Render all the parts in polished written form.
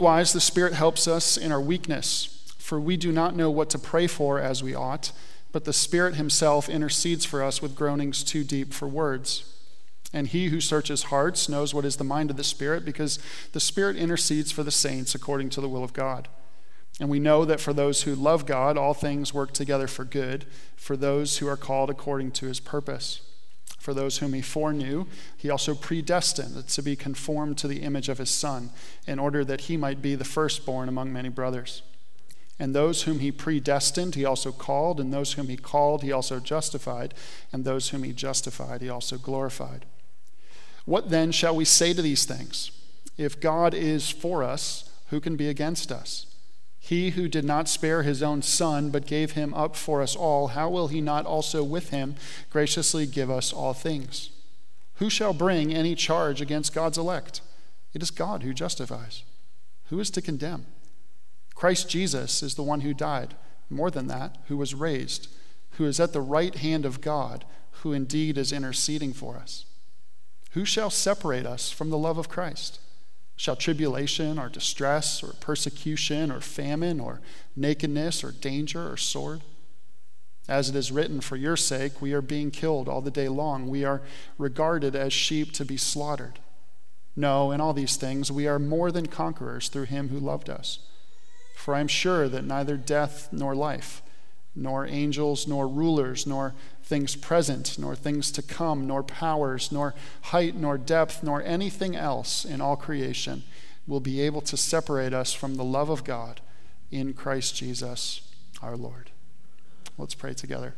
Likewise, the Spirit helps us in our weakness, for we do not know what to pray for as we ought, but the Spirit himself intercedes for us with groanings too deep for words. And he who searches hearts knows what is the mind of the Spirit, because the Spirit intercedes for the saints according to the will of God. And we know that for those who love God, all things work together for good, for those who are called according to his purpose. For those whom he foreknew, he also predestined to be conformed to the image of his Son, in order that he might be the firstborn among many brothers. And those whom he predestined, he also called, and those whom he called, he also justified, and those whom he justified, he also glorified. What then shall we say to these things? If God is for us, who can be against us? He who did not spare his own Son, but gave him up for us all, how will he not also with him graciously give us all things? Who shall bring any charge against God's elect? It is God who justifies. Who is to condemn? Christ Jesus is the one who died, more than that, who was raised, who is at the right hand of God, who indeed is interceding for us. Who shall separate us from the love of Christ? Shall tribulation or distress or persecution or famine or nakedness or danger or sword? As it is written, for your sake we are being killed all the day long. We are regarded as sheep to be slaughtered. No, in all these things we are more than conquerors through him who loved us. For I am sure that neither death nor life, nor angels, nor rulers, nor things present, nor things to come, nor powers, nor height, nor depth, nor anything else in all creation will be able to separate us from the love of God in Christ Jesus our Lord. Let's pray together.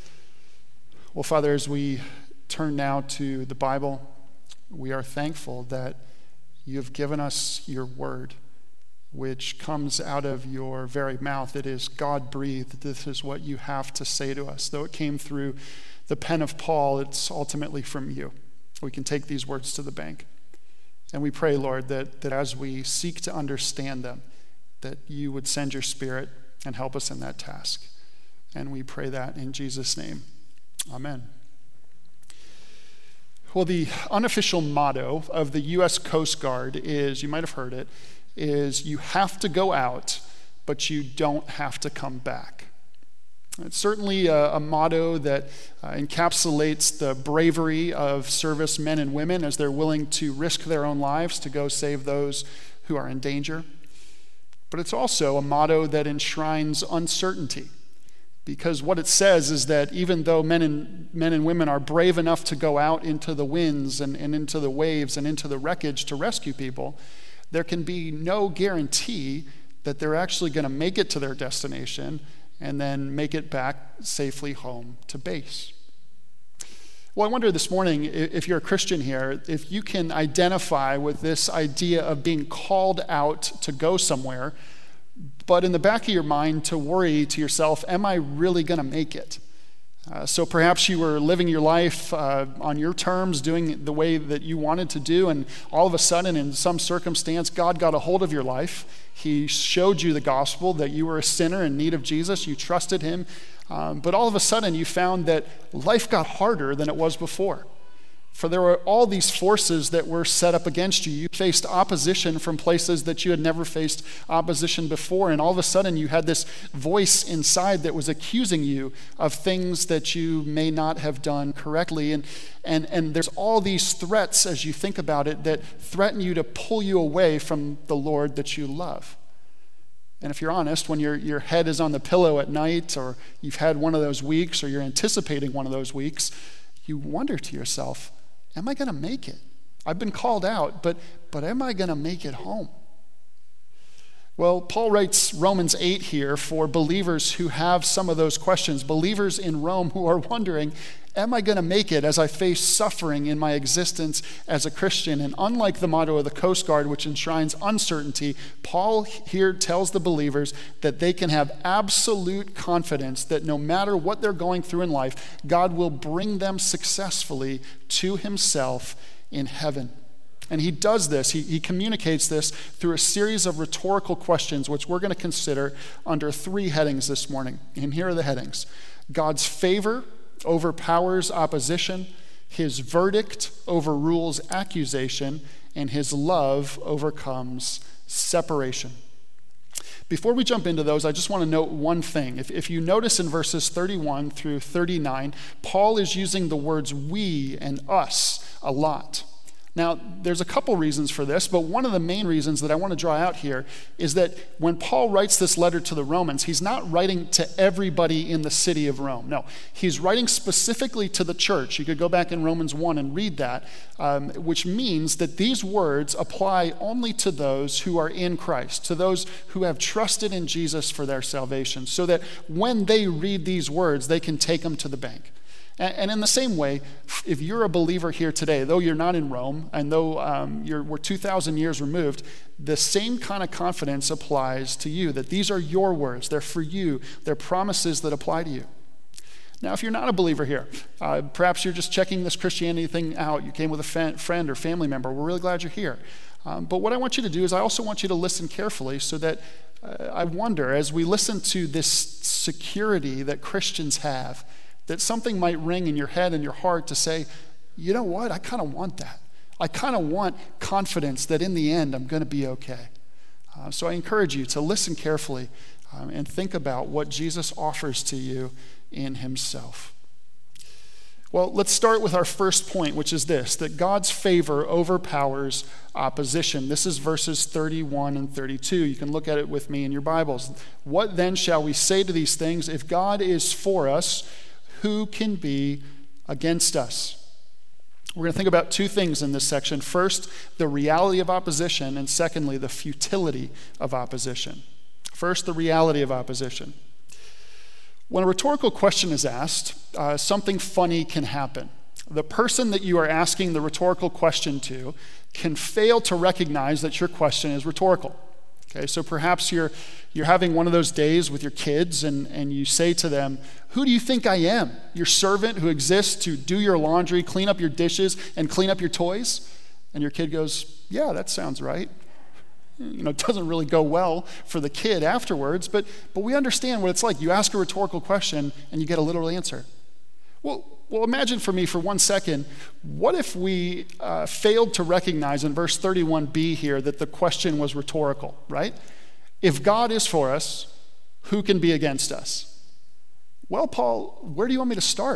Well, Father, as we turn now to the Bible, we are thankful that you have given us your word, which comes out of your very mouth. It is God-breathed. This is what you have to say to us. Though it came through the pen of Paul, it's ultimately from you. We can take these words to the bank. And we pray, Lord, that as we seek to understand them, that you would send your Spirit and help us in that task. And we pray that in Jesus' name. Amen. Well, the unofficial motto of the U.S. Coast Guard is, you might have heard it, is you have to go out, but you don't have to come back. It's certainly a motto that encapsulates the bravery of service men and women as they're willing to risk their own lives to go save those who are in danger. But it's also a motto that enshrines uncertainty, because what it says is that even though men and women are brave enough to go out into the winds and into the waves and into the wreckage to rescue people, there can be no guarantee that they're actually going to make it to their destination and then make it back safely home to base. Well, I wonder this morning, if you're a Christian here, if you can identify with this idea of being called out to go somewhere, but in the back of your mind to worry to yourself, am I really going to make it? So perhaps you were living your life on your terms, doing the way that you wanted to do, and all of a sudden, in some circumstance, God got a hold of your life. He showed you the gospel, that you were a sinner in need of Jesus. You trusted him, but all of a sudden, you found that life got harder than it was before. For there were all these forces that were set up against you. You faced opposition from places that you had never faced opposition before. And all of a sudden you had this voice inside that was accusing you of things that you may not have done correctly. And there's all these threats as you think about it that threaten you to pull you away from the Lord that you love. And if you're honest, when your head is on the pillow at night, or you've had one of those weeks, or you're anticipating one of those weeks, you wonder to yourself, am I going to make it? I've been called out, but am I going to make it home? Well, Paul writes Romans 8 here for believers who have some of those questions, believers in Rome who are wondering, am I going to make it as I face suffering in my existence as a Christian? And unlike the motto of the Coast Guard, which enshrines uncertainty, Paul here tells the believers that they can have absolute confidence that no matter what they're going through in life, God will bring them successfully to himself in heaven. And he does this, he communicates this through a series of rhetorical questions, which we're going to consider under 3 headings this morning. And here are the headings. God's favor overpowers opposition, his verdict overrules accusation, and his love overcomes separation. Before we jump into those, I just want to note one thing. If you notice in verses 31 through 39, Paul is using the words we and us a lot. Now, there's a couple reasons for this, but one of the main reasons that I want to draw out here is that when Paul writes this letter to the Romans, he's not writing to everybody in the city of Rome. No, he's writing specifically to the church. You could go back in Romans 1 and read that, which means that these words apply only to those who are in Christ, to those who have trusted in Jesus for their salvation, so that when they read these words, they can take them to the bank. And in the same way, if you're a believer here today, though you're not in Rome, and though we're 2,000 years removed, the same kind of confidence applies to you, that these are your words, they're for you, they're promises that apply to you. Now, if you're not a believer here, perhaps you're just checking this Christianity thing out, you came with a friend or family member, we're really glad you're here. But what I want you to do is I also want you to listen carefully so that I wonder, as we listen to this security that Christians have, that something might ring in your head and your heart to say, you know what, I kind of want that. I kind of want confidence that in the end I'm going to be okay. So I encourage you to listen carefully and think about what Jesus offers to you in himself. Well, let's start with our first point, which is this, that God's favor overpowers opposition. This is verses 31 and 32. You can look at it with me in your Bibles. What then shall we say to these things? If God is for us, who can be against us? We're going to think about two things in this section. First, the reality of opposition, and secondly, the futility of opposition. First, the reality of opposition. When a rhetorical question is asked, something funny can happen. The person that you are asking the rhetorical question to can fail to recognize that your question is rhetorical. Okay, so perhaps you're having one of those days with your kids and you say to them, who do you think I am? Your servant who exists to do your laundry, clean up your dishes, and clean up your toys? And your kid goes, yeah, that sounds right. It doesn't really go well for the kid afterwards, but we understand what it's like. You ask a rhetorical question and you get a literal answer. Well, imagine for me for 1 second, what if we failed to recognize in verse 31b here that the question was rhetorical, right? If God is for us, who can be against us? Well, Paul, where do you want me to start?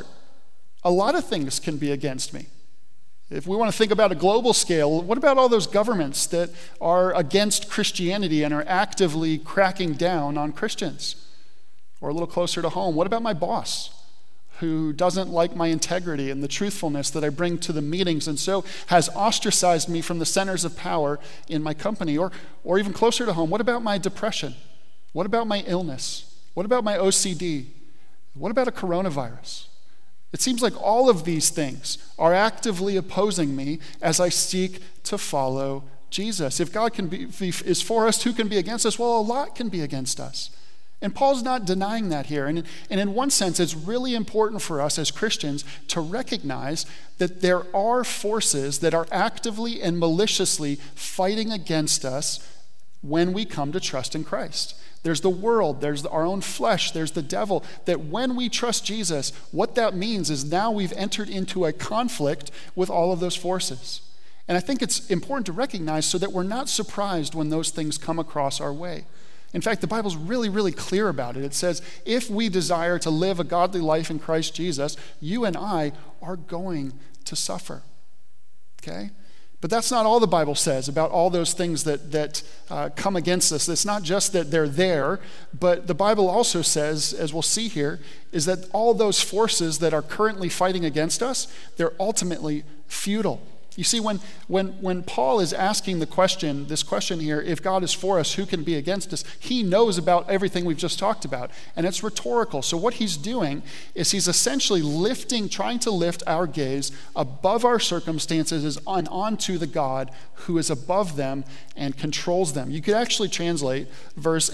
A lot of things can be against me. If we want to think about a global scale, what about all those governments that are against Christianity and are actively cracking down on Christians? Or a little closer to home, what about my boss, who doesn't like my integrity and the truthfulness that I bring to the meetings and so has ostracized me from the centers of power in my company? Or even closer to home, what about my depression? What about my illness? What about my OCD? What about a coronavirus? It seems like all of these things are actively opposing me as I seek to follow Jesus. If God is for us, who can be against us? Well, a lot can be against us. And Paul's not denying that here. And in one sense, it's really important for us as Christians to recognize that there are forces that are actively and maliciously fighting against us when we come to trust in Christ. There's the world, there's our own flesh, there's the devil, that when we trust Jesus, what that means is now we've entered into a conflict with all of those forces. And I think it's important to recognize so that we're not surprised when those things come across our way. In fact, the Bible's really, really clear about it. It says, if we desire to live a godly life in Christ Jesus, you and I are going to suffer. Okay? But that's not all the Bible says about all those things that come against us. It's not just that they're there, but the Bible also says, as we'll see here, is that all those forces that are currently fighting against us, they're ultimately futile. You see, when Paul is asking this question here, if God is for us, who can be against us? He knows about everything we've just talked about, and it's rhetorical. So what he's doing is he's essentially trying to lift our gaze above our circumstances and onto the God who is above them and controls them. You could actually translate verse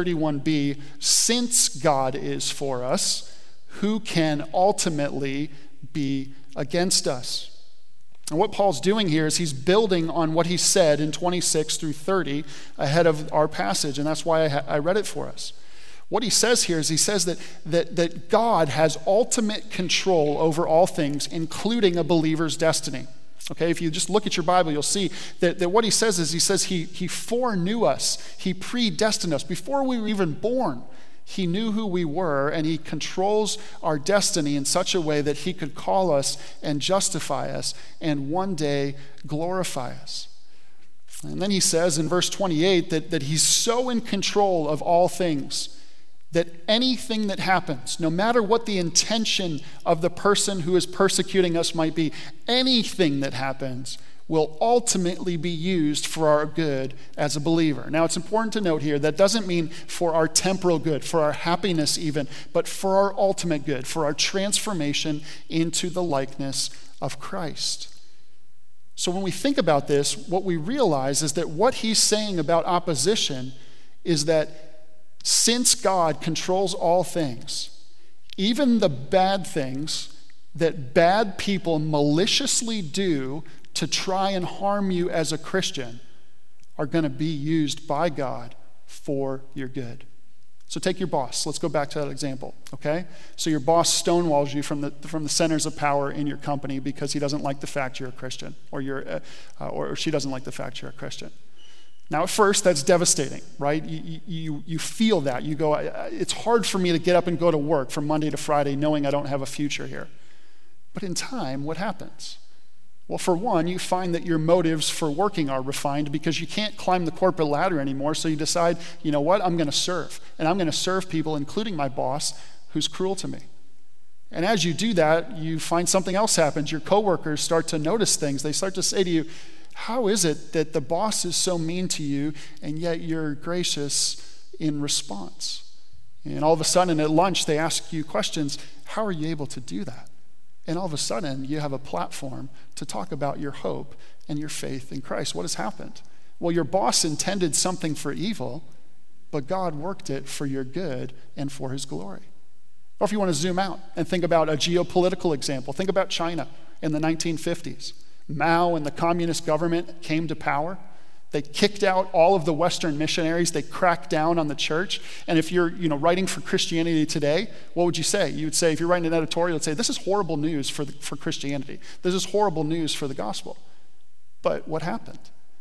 831b, since God is for us, who can ultimately be against us? And what Paul's doing here is he's building on what he said in 26 through 30 ahead of our passage, and that's why I read it for us. What he says here is he says that God has ultimate control over all things, including a believer's destiny. Okay, if you just look at your Bible, you'll see that what he says is, he foreknew us. He predestined us. Before we were even born, he knew who we were, and he controls our destiny in such a way that he could call us and justify us and one day glorify us. And then he says in verse 28 that he's so in control of all things that anything that happens, no matter what the intention of the person who is persecuting us might be, anything that happens will ultimately be used for our good as a believer. Now, it's important to note here that doesn't mean for our temporal good, for our happiness even, but for our ultimate good, for our transformation into the likeness of Christ. So when we think about this, what we realize is that what he's saying about opposition is that since God controls all things, even the bad things that bad people maliciously do to try and harm you as a Christian are going to be used by God for your good. So take your boss. Let's go back to that example, okay? So your boss stonewalls you from the centers of power in your company because he doesn't like the fact you're a Christian, or she doesn't like the fact you're a Christian. Now, at first, that's devastating, right? You feel that. You go, it's hard for me to get up and go to work from Monday to Friday knowing I don't have a future here. But in time, what happens? Well, for one, you find that your motives for working are refined because you can't climb the corporate ladder anymore, so you decide, you know what, I'm going to serve. And I'm going to serve people, including my boss, who's cruel to me. And as you do that, you find something else happens. Your coworkers start to notice things. They start to say to you, how is it that the boss is so mean to you and yet you're gracious in response? And all of a sudden at lunch they ask you questions, how are you able to do that? And all of a sudden you have a platform to talk about your hope and your faith in Christ. What has happened? Well, your boss intended something for evil, but God worked it for your good and for his glory. Or if you want to zoom out and think about a geopolitical example, think about China in the 1950s. Mao and the communist government came to power. They kicked out all of the Western missionaries. They cracked down on the church. And if you're writing for Christianity Today, what would you say? You would say, if you're writing an editorial, you'd say, this is horrible news for Christianity. This is horrible news for the gospel. But what happened?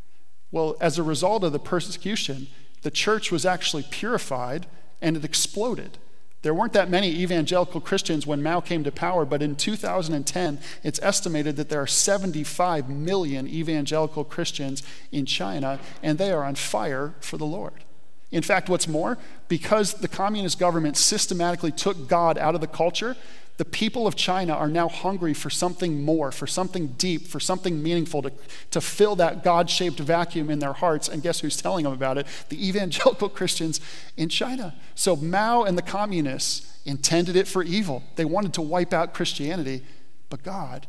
Well, as a result of the persecution, the church was actually purified and it exploded. There weren't that many evangelical Christians when Mao came to power, but in 2010, it's estimated that there are 75 million evangelical Christians in China, and they are on fire for the Lord. In fact, what's more, because the communist government systematically took God out of the culture, the people of China are now hungry for something more, for something deep, for something meaningful to fill that God-shaped vacuum in their hearts. And guess who's telling them about it? The evangelical Christians in China. So Mao and the communists intended it for evil. They wanted to wipe out Christianity, but God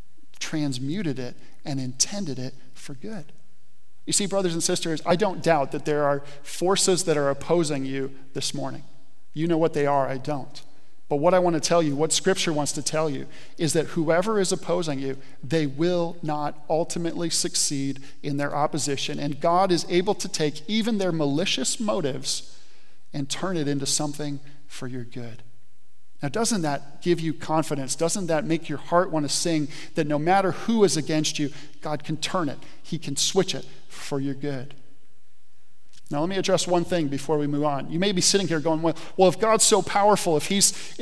transmuted it and intended it for good. You see, brothers and sisters, I don't doubt that there are forces that are opposing you this morning. You know what they are, I don't. But what I want to tell you, what Scripture wants to tell you, is that whoever is opposing you, they will not ultimately succeed in their opposition. And God is able to take even their malicious motives and turn it into something for your good. Now, doesn't that give you confidence? Doesn't that make your heart want to sing that no matter who is against you, God can turn it, he can switch it for your good? Now, let me address one thing before we move on. You may be sitting here going, well, if God's so powerful, if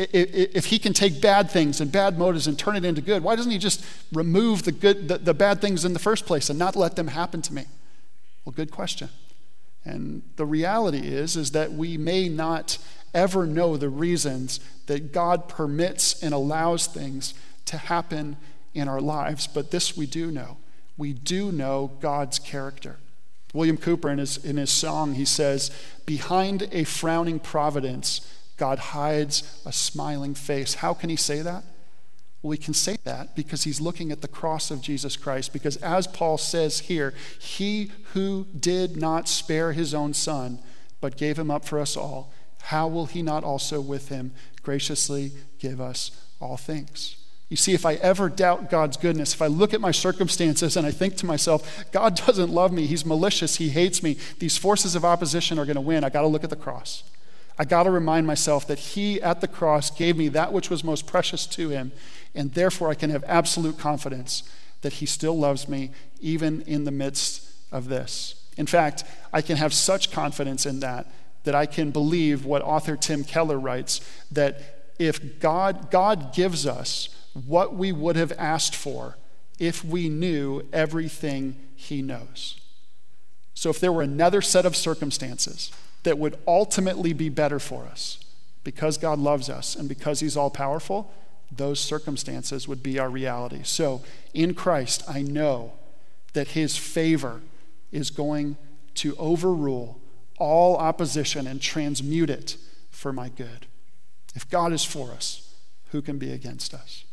he can take bad things and bad motives and turn it into good, why doesn't he just remove the bad things in the first place and not let them happen to me? Well, good question. And the reality is that we may not ever know the reasons that God permits and allows things to happen in our lives, but this we do know. We do know God's character. William Cooper, in his song, he says, behind a frowning providence, God hides a smiling face. How can he say that? Well, he can say that because he's looking at the cross of Jesus Christ. Because as Paul says here, he who did not spare his own son, but gave him up for us all, how will he not also with him graciously give us all things? You see, if I ever doubt God's goodness, if I look at my circumstances and I think to myself, God doesn't love me, he's malicious, he hates me, these forces of opposition are going to win, I got to look at the cross. I got to remind myself that he at the cross gave me that which was most precious to him, and therefore I can have absolute confidence that he still loves me even in the midst of this. In fact, I can have such confidence in that I can believe what author Tim Keller writes, that if God gives us what we would have asked for if we knew everything he knows. So if there were another set of circumstances that would ultimately be better for us, because God loves us and because he's all-powerful, those circumstances would be our reality. So in Christ, I know that his favor is going to overrule all opposition and transmute it for my good. If God is for us, who can be against us?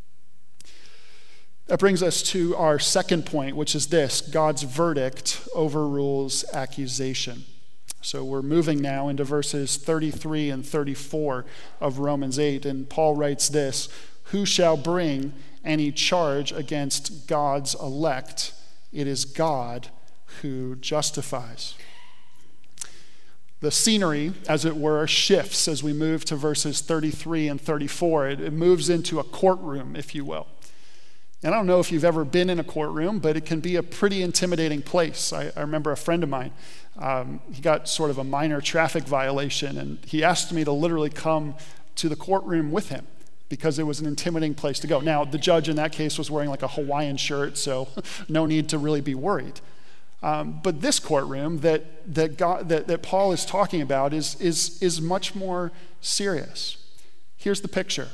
That brings us to our second point, which is this: God's verdict overrules accusation. So we're moving now into verses 33 and 34 of Romans 8, and Paul writes this: "Who shall bring any charge against God's elect? It is God who justifies." The scenery, as it were, shifts as we move to verses 33 and 34. It moves into a courtroom, if you will. And I don't know if you've ever been in a courtroom, but it can be a pretty intimidating place. I remember a friend of mine, he got sort of a minor traffic violation, and he asked me to literally come to the courtroom with him because it was an intimidating place to go. Now, the judge in that case was wearing like a Hawaiian shirt, so no need to really be worried. But this courtroom that Paul is talking about is much more serious. Here's the picture.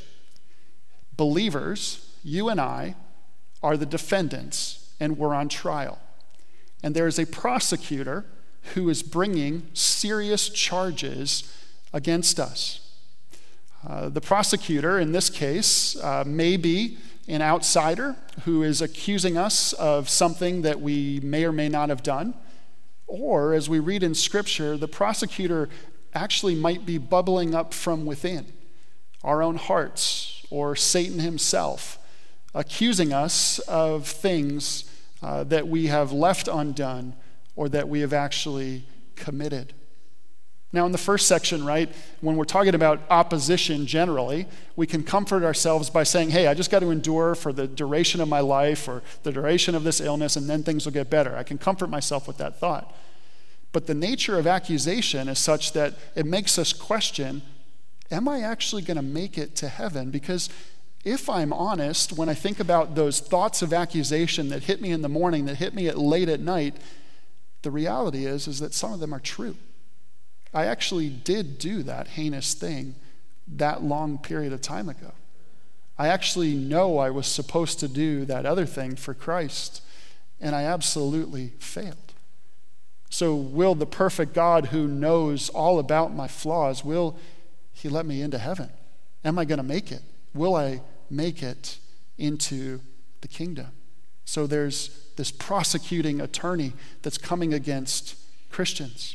Believers, you and I, are the defendants, and we're on trial. And there is a prosecutor who is bringing serious charges against us. The prosecutor in this case may be an outsider who is accusing us of something that we may or may not have done. Or, as we read in Scripture, the prosecutor actually might be bubbling up from within, our own hearts, or Satan himself, accusing us of things that we have left undone or that we have actually committed. Now, in the first section, right, when we're talking about opposition generally, we can comfort ourselves by saying, hey, I just got to endure for the duration of my life or the duration of this illness, and then things will get better. I can comfort myself with that thought. But the nature of accusation is such that it makes us question, am I actually going to make it to heaven? Because if I'm honest, when I think about those thoughts of accusation that hit me in the morning, that hit me late at night, the reality is that some of them are true. I actually did do that heinous thing that long period of time ago. I actually know I was supposed to do that other thing for Christ, and I absolutely failed. So will the perfect God who knows all about my flaws, will he let me into heaven? Am I going to make it? Will I make it into the kingdom? So there's this prosecuting attorney that's coming against Christians.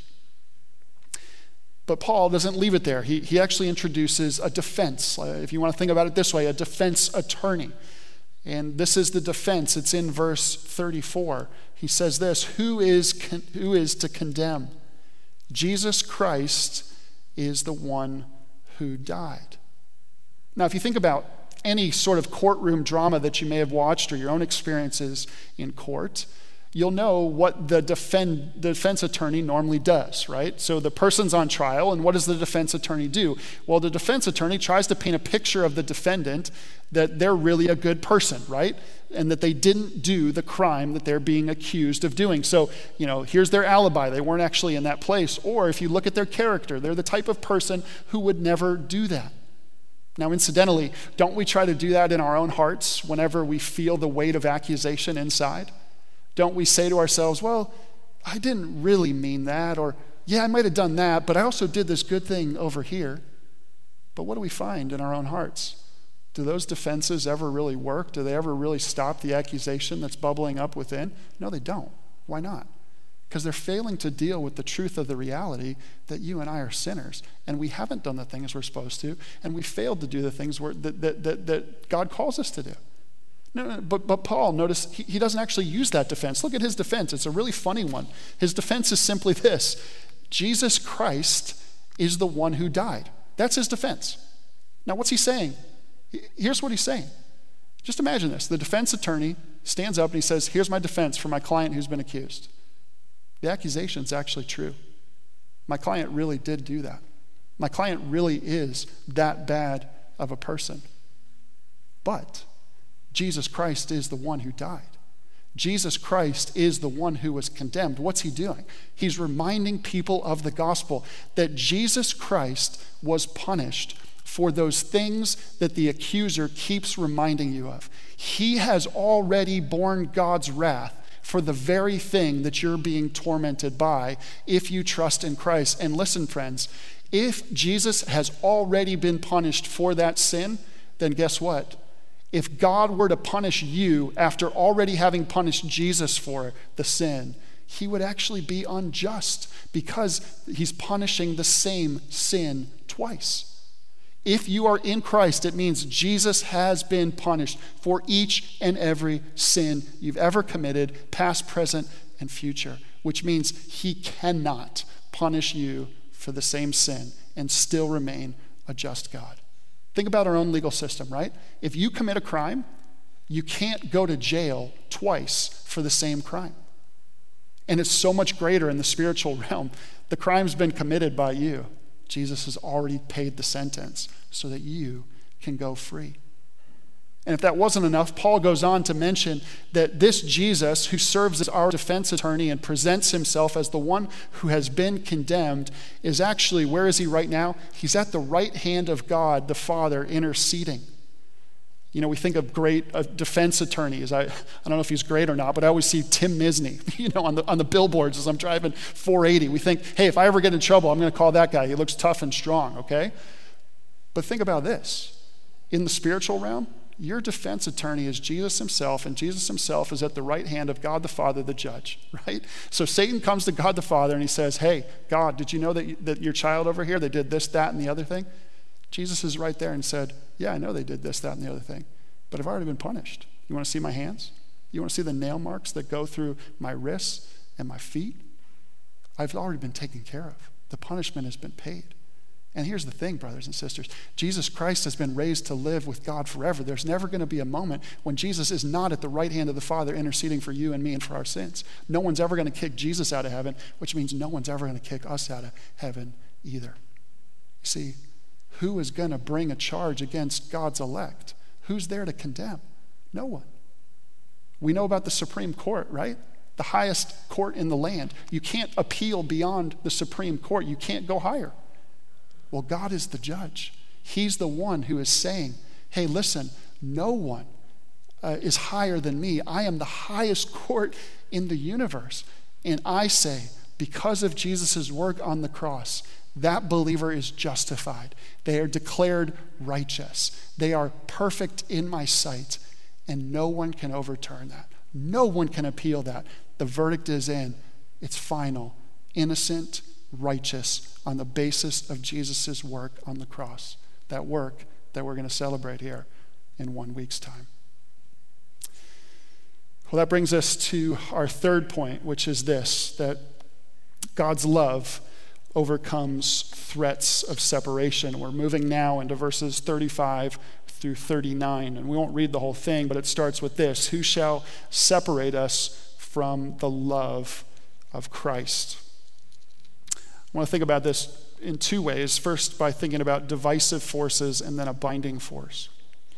But Paul doesn't leave it there. He actually introduces a defense. If you want to think about it this way, a defense attorney. And this is the defense. It's in verse 34. He says this: who is to condemn? Jesus Christ is the one who died. Now, if you think about any sort of courtroom drama that you may have watched or your own experiences in court, you'll know what the defense attorney normally does, right? So the person's on trial, and what does the defense attorney do? Well, the defense attorney tries to paint a picture of the defendant that they're really a good person, right? And that they didn't do the crime that they're being accused of doing. So, here's their alibi. They weren't actually in that place. Or if you look at their character, they're the type of person who would never do that. Now, incidentally, don't we try to do that in our own hearts whenever we feel the weight of accusation inside? Don't we say to ourselves, well, I didn't really mean that, or yeah, I might have done that, but I also did this good thing over here. But what do we find in our own hearts? Do those defenses ever really work? Do they ever really stop the accusation that's bubbling up within? No, they don't. Why not? Because they're failing to deal with the truth of the reality that you and I are sinners, and we haven't done the things we're supposed to, and we failed to do the things that God calls us to do. No, but Paul, notice, he doesn't actually use that defense. Look at his defense. It's a really funny one. His defense is simply this: Jesus Christ is the one who died. That's his defense. Now, what's he saying? Here's what he's saying. Just imagine this. The defense attorney stands up and he says, here's my defense for my client who's been accused. The accusation's actually true. My client really did do that. My client really is that bad of a person. But Jesus Christ is the one who died. Jesus Christ is the one who was condemned. What's he doing? He's reminding people of the gospel that Jesus Christ was punished for those things that the accuser keeps reminding you of. He has already borne God's wrath for the very thing that you're being tormented by if you trust in Christ. And listen, friends, if Jesus has already been punished for that sin, then guess what? If God were to punish you after already having punished Jesus for the sin, he would actually be unjust because he's punishing the same sin twice. If you are in Christ, it means Jesus has been punished for each and every sin you've ever committed, past, present, and future, which means he cannot punish you for the same sin and still remain a just God. Think about our own legal system, right? If you commit a crime, you can't go to jail twice for the same crime. And it's so much greater in the spiritual realm. The crime's been committed by you. Jesus has already paid the sentence so that you can go free. And if that wasn't enough, Paul goes on to mention that this Jesus, who serves as our defense attorney and presents himself as the one who has been condemned, is actually, where is he right now? He's at the right hand of God, the Father, interceding. You know, we think of great defense attorneys. I don't know if he's great or not, but I always see Tim Misney, on the billboards as I'm driving 480. We think, hey, if I ever get in trouble, I'm going to call that guy. He looks tough and strong, okay? But think about this. In the spiritual realm, your defense attorney is Jesus himself, and Jesus himself is at the right hand of God the Father, the judge, right? So Satan comes to God the Father and he says, hey, God, did you know that your child over here, they did this, that, and the other thing? Jesus is right there and said, yeah, I know they did this, that, and the other thing, but I've already been punished. You want to see my hands? You want to see the nail marks that go through my wrists and my feet? I've already been taken care of. The punishment has been paid. And here's the thing, brothers and sisters. Jesus Christ has been raised to live with God forever. There's never going to be a moment when Jesus is not at the right hand of the Father interceding for you and me and for our sins. No one's ever going to kick Jesus out of heaven, which means no one's ever going to kick us out of heaven either. You see, who is going to bring a charge against God's elect? Who's there to condemn? No one. We know about the Supreme Court, right? The highest court in the land. You can't appeal beyond the Supreme Court. You can't go higher. Well, God is the judge. He's the one who is saying, hey, listen, no one is higher than me. I am the highest court in the universe. And I say, because of Jesus' work on the cross, that believer is justified. They are declared righteous. They are perfect in my sight. And no one can overturn that. No one can appeal that. The verdict is in. It's final. Innocent, righteous, on the basis of Jesus' work on the cross. That work that we're going to celebrate here in 1 week's time. Well, that brings us to our third point, which is this, that God's love overcomes threats of separation. We're moving now into verses 35 through 39, and we won't read the whole thing, but it starts with this: who shall separate us from the love of Christ? I want to think about this in two ways. First, by thinking about divisive forces, and then a binding force.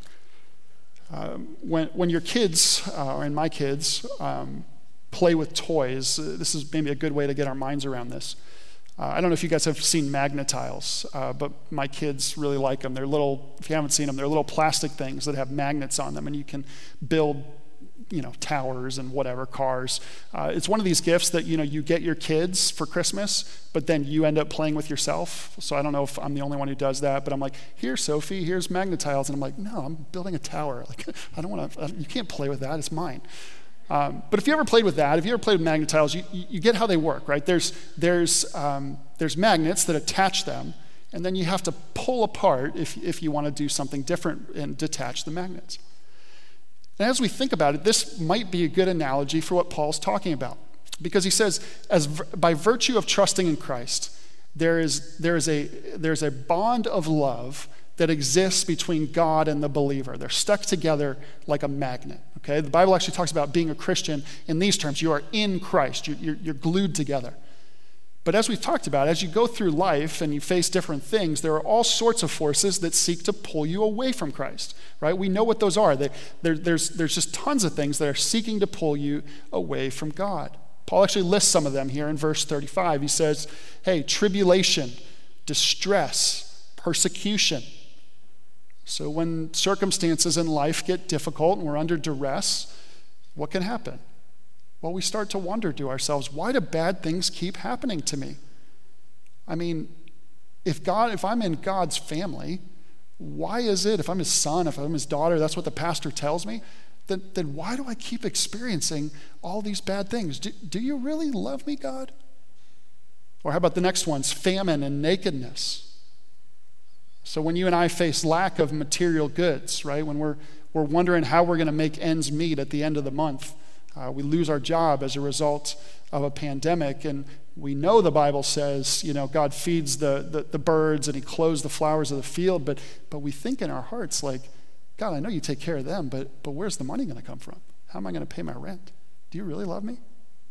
When your kids, and my kids, play with toys, this is maybe a good way to get our minds around this. I don't know if you guys have seen Magna-Tiles, but my kids really like them. They're little, if you haven't seen them, they're little plastic things that have magnets on them, and you can build towers and whatever, cars. It's one of these gifts that, you get your kids for Christmas, but then you end up playing with yourself. So I don't know if I'm the only one who does that, but I'm like, here, Sophie, here's Magna-Tiles. And I'm like, no, I'm building a tower. Like, I don't want to, you can't play with that, it's mine. But if you ever played with that, if you ever played with Magna-Tiles, you get how they work, right? There's magnets that attach them, and then you have to pull apart if you want to do something different and detach the magnets. And as we think about it, this might be a good analogy for what Paul's talking about. Because he says, by virtue of trusting in Christ, there's a bond of love that exists between God and the believer. They're stuck together like a magnet, okay? The Bible actually talks about being a Christian in these terms. You are in Christ. You're glued together. But as we've talked about, as you go through life and you face different things, there are all sorts of forces that seek to pull you away from Christ, right? We know what those are. There's just tons of things that are seeking to pull you away from God. Paul actually lists some of them here in verse 35. He says, hey, tribulation, distress, persecution. So when circumstances in life get difficult and we're under duress, what can happen? Well, we start to wonder to ourselves, why do bad things keep happening to me? I mean, if I'm in God's family, why is it, if I'm his son, if I'm his daughter, that's what the pastor tells me, then why do I keep experiencing all these bad things? Do you really love me, God? Or how about the next ones, famine and nakedness? So when you and I face lack of material goods, right, when we're wondering how we're going to make ends meet at the end of the month, we lose our job as a result of a pandemic, and we know the Bible says, God feeds the birds and he clothes the flowers of the field, but we think in our hearts like, God, I know you take care of them, but where's the money going to come from? How am I going to pay my rent? Do you really love me?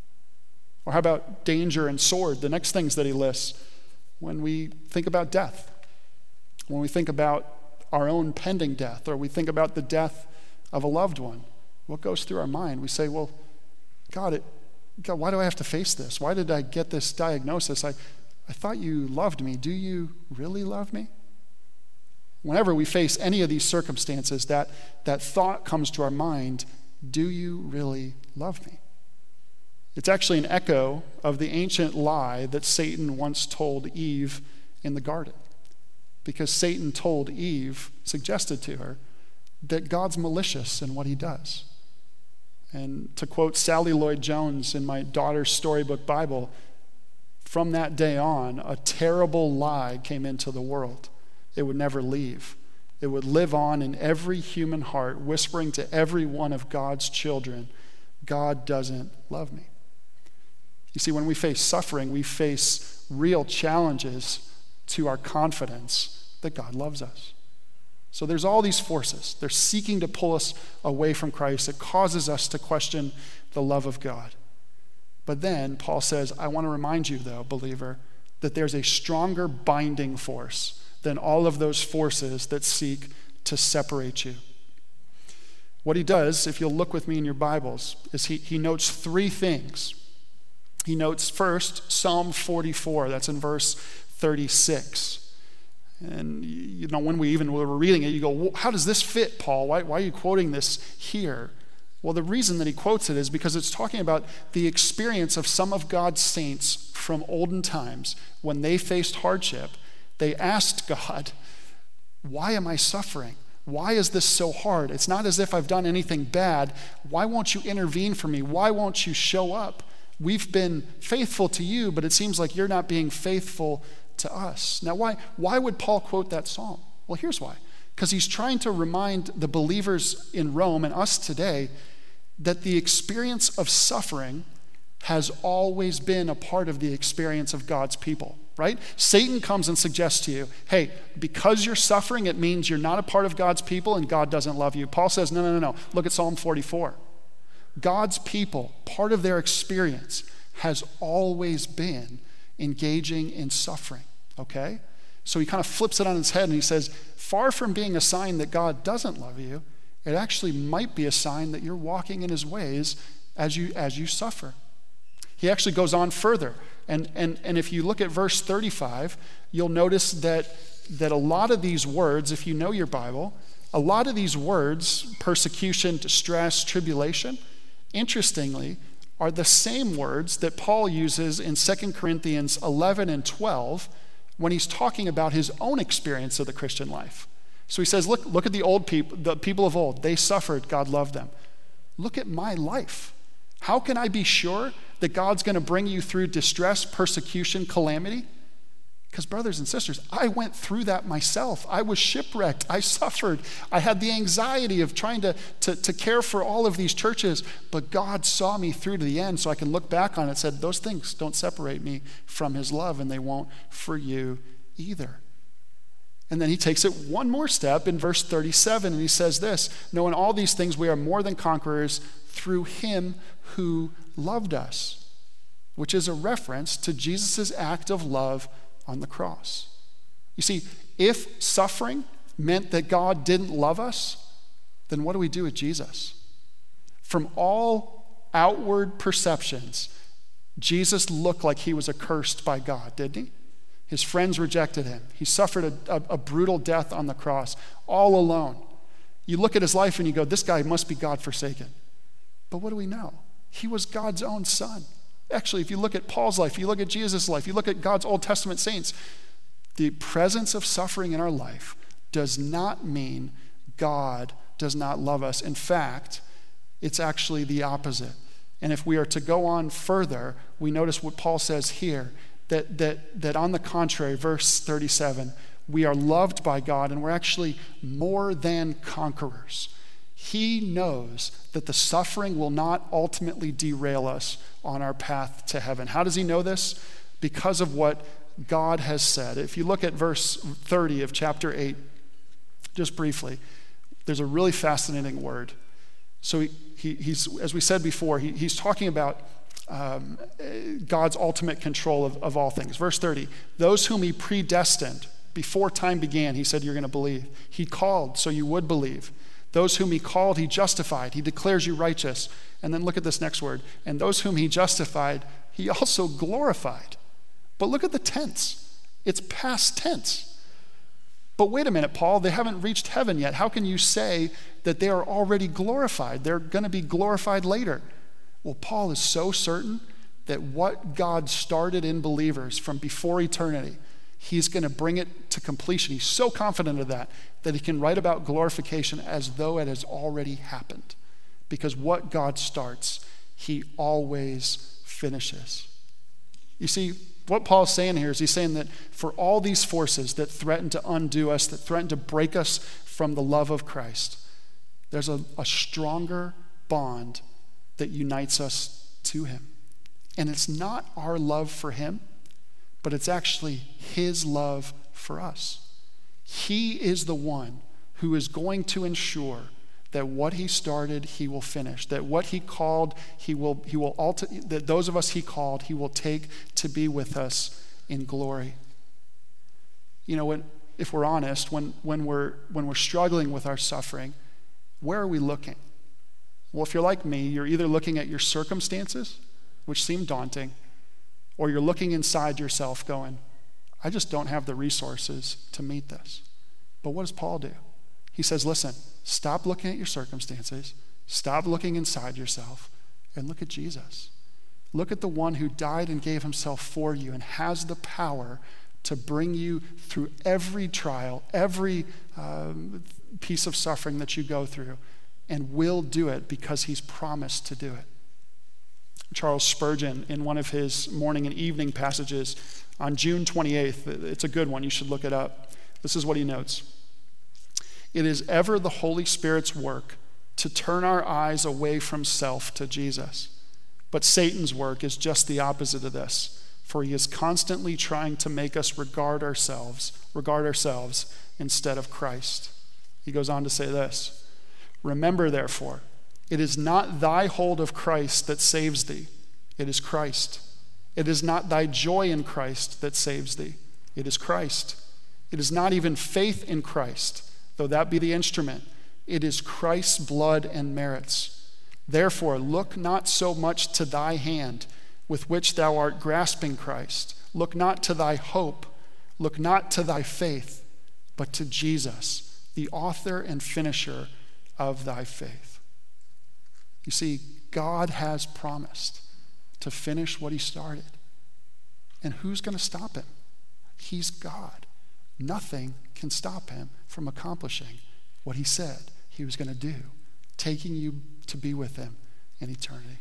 Or how about danger and sword, the next things that he lists, when we think about death, when we think about our own pending death, or we think about the death of a loved one. What goes through our mind? We say, well, God, why do I have to face this? Why did I get this diagnosis? I thought you loved me. Do you really love me? Whenever we face any of these circumstances, that thought comes to our mind, do you really love me? It's actually an echo of the ancient lie that Satan once told Eve in the garden. Because Satan told Eve, suggested to her, that God's malicious in what he does. And to quote Sally Lloyd-Jones in my daughter's storybook Bible, from that day on, a terrible lie came into the world. It would never leave. It would live on in every human heart, whispering to every one of God's children, God doesn't love me. You see, when we face suffering, we face real challenges to our confidence that God loves us. So there's all these forces. They're seeking to pull us away from Christ. It causes us to question the love of God. But then Paul says, I want to remind you, though, believer, that there's a stronger binding force than all of those forces that seek to separate you. What he does, if you'll look with me in your Bibles, is he notes three things. He notes first Psalm 44, that's in verse 36. And when we were reading it, you go, well, how does this fit, Paul? Why are you quoting this here? Well, the reason that he quotes it is because it's talking about the experience of some of God's saints from olden times. When they faced hardship, they asked God, why am I suffering? Why is this so hard? It's not as if I've done anything bad. Why won't you intervene for me? Why won't you show up? We've been faithful to you, but it seems like you're not being faithful to us. Now, why would Paul quote that psalm? Well, here's why. Because he's trying to remind the believers in Rome and us today that the experience of suffering has always been a part of the experience of God's people, right? Satan comes and suggests to you, hey, because you're suffering, it means you're not a part of God's people and God doesn't love you. Paul says, no. Look at Psalm 44. God's people, part of their experience has always been engaging in suffering, okay? So he kind of flips it on its head and he says, far from being a sign that God doesn't love you, it actually might be a sign that you're walking in his ways as you suffer. He actually goes on further. And if you look at verse 35, you'll notice that a lot of these words, if you know your Bible, a lot of these words, persecution, distress, tribulation, interestingly, are the same words that Paul uses in 2 Corinthians 11 and 12 when he's talking about his own experience of the Christian life. So he says, look at the people of old. They suffered, God loved them. Look at my life. How can I be sure that God's going to bring you through distress, persecution, calamity? Because brothers and sisters, I went through that myself. I was shipwrecked. I suffered. I had the anxiety of trying to care for all of these churches, but God saw me through to the end so I can look back on it and said, those things don't separate me from his love, and they won't for you either. And then he takes it one more step in verse 37, and he says this, "No, in all these things we are more than conquerors through him who loved us," which is a reference to Jesus' act of love on the cross. You see, if suffering meant that God didn't love us, then what do we do with Jesus? From all outward perceptions, Jesus looked like he was accursed by God, didn't he? His friends rejected him. He suffered a brutal death on the cross, all alone. You look at his life and you go, this guy must be God-forsaken. But what do we know? He was God's own son. Actually, if you look at Paul's life, you look at Jesus' life, you look at God's Old Testament saints, the presence of suffering in our life does not mean God does not love us. In fact, it's actually the opposite. And if we are to go on further, we notice what Paul says here, that on the contrary, verse 37, we are loved by God and we're actually more than conquerors. He knows that the suffering will not ultimately derail us on our path to heaven. How does he know this? Because of what God has said. If you look at verse 30 of chapter 8, just briefly, there's a really fascinating word. So he's, as we said before, he's talking about God's ultimate control of all things. Verse 30, those whom he predestined before time began, he said you're going to believe. He called so you would believe. Those whom he called, he justified. He declares you righteous. And then look at this next word. And those whom he justified, he also glorified. But look at the tense. It's past tense. But wait a minute, Paul, they haven't reached heaven yet. How can you say that they are already glorified? They're going to be glorified later. Well, Paul is so certain that what God started in believers from before eternity, he's going to bring it to completion. He's so confident of that he can write about glorification as though it has already happened. Because what God starts, he always finishes. You see, what Paul's saying here is he's saying that for all these forces that threaten to undo us, that threaten to break us from the love of Christ, there's a stronger bond that unites us to him. And it's not our love for him, but it's actually his love for us. He is the one who is going to ensure that what he started, he will finish. That what he called, he will that those of us he called, he will take to be with us in glory. You know, if we're honest, when we're struggling with our suffering, where are we looking? Well, if you're like me, you're either looking at your circumstances, which seem daunting, or you're looking inside yourself going, I just don't have the resources to meet this. But what does Paul do? He says, listen, stop looking at your circumstances, stop looking inside yourself, and look at Jesus. Look at the one who died and gave himself for you and has the power to bring you through every trial, every piece of suffering that you go through, and will do it because he's promised to do it. Charles Spurgeon, in one of his morning and evening passages on June 28th, it's a good one, you should look it up. This is what he notes. It is ever the Holy Spirit's work to turn our eyes away from self to Jesus. But Satan's work is just the opposite of this, for he is constantly trying to make us regard ourselves instead of Christ. He goes on to say this, remember, therefore, it is not thy hold of Christ that saves thee, it is Christ. It is not thy joy in Christ that saves thee, it is Christ. It is not even faith in Christ, though that be the instrument. It is Christ's blood and merits. Therefore, look not so much to thy hand with which thou art grasping Christ. Look not to thy hope. Look not to thy faith, but to Jesus, the author and finisher of thy faith. You see, God has promised to finish what he started. And who's going to stop him? He's God. Nothing can stop him from accomplishing what he said he was going to do, taking you to be with him in eternity.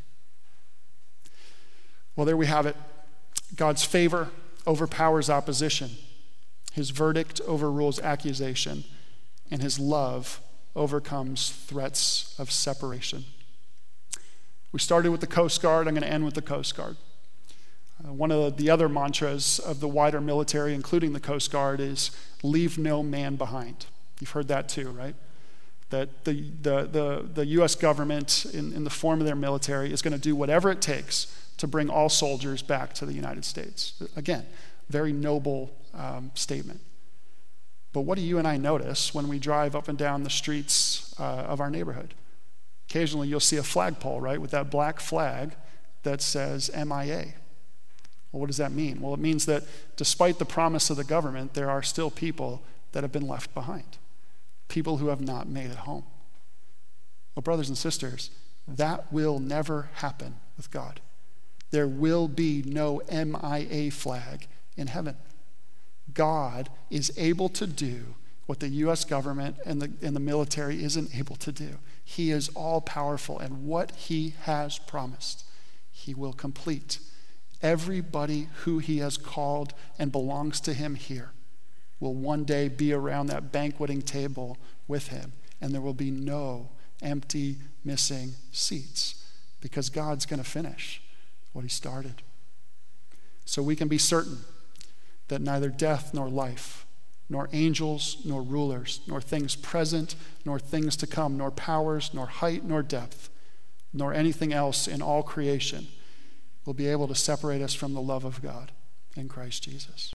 Well, there we have it. God's favor overpowers opposition. His verdict overrules accusation, and his love overcomes threats of separation. We started with the Coast Guard. I'm going to end with the Coast Guard. One of the other mantras of the wider military, including the Coast Guard, is leave no man behind. You've heard that too, right? That the U.S. government, in the form of their military, is going to do whatever it takes to bring all soldiers back to the United States. Again, very noble statement. But what do you and I notice when we drive up and down the streets of our neighborhood? Occasionally you'll see a flagpole, right, with that black flag that says MIA. Well, what does that mean? Well, it means that despite the promise of the government, there are still people that have been left behind, people who have not made it home. Well, brothers and sisters, that will never happen with God. There will be no MIA flag in heaven. God is able to do what the U.S. government and the military isn't able to do. He is all powerful, and what he has promised, he will complete. Everybody who he has called and belongs to him here will one day be around that banqueting table with him, and there will be no empty, missing seats, because God's going to finish what he started. So we can be certain that neither death nor life, nor angels nor rulers, nor things present nor things to come, nor powers, nor height nor depth, nor anything else in all creation will be able to separate us from the love of God in Christ Jesus.